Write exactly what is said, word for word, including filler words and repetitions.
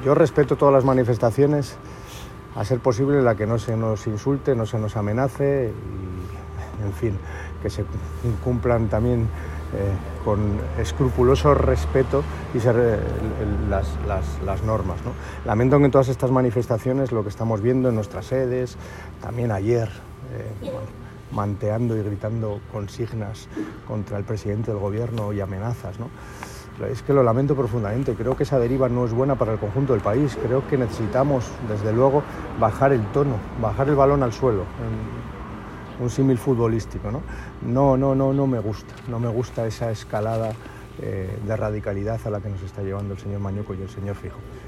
yo respeto todas las manifestaciones, a ser posible la que no se nos insulte, no se nos amenace y, en fin, que se cumplan también eh, con escrupuloso respeto y ser, eh, las, las, las normas, ¿no? Lamento que en todas estas manifestaciones lo que estamos viendo en nuestras sedes, también ayer, eh, manteando y gritando consignas contra el presidente del gobierno y amenazas, ¿no? Es que lo lamento profundamente, creo que esa deriva no es buena para el conjunto del país, creo que necesitamos, desde luego, bajar el tono, bajar el balón al suelo, un símil futbolístico, ¿no? No, no, no, no me gusta, no me gusta esa escalada eh, de radicalidad a la que nos está llevando el señor Mañuco y el señor Feijóo.